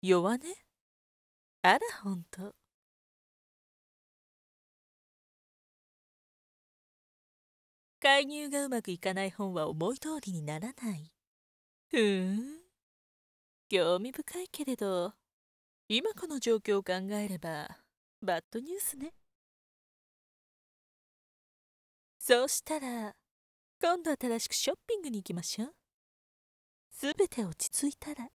弱音？あらほんと。介入がうまくいかない本は思い通りにならない。ふーん、興味深いけれど、今この状況を考えればバッドニュースね。そうしたら今度新しくショッピングに行きましょう。すべて落ち着いたら。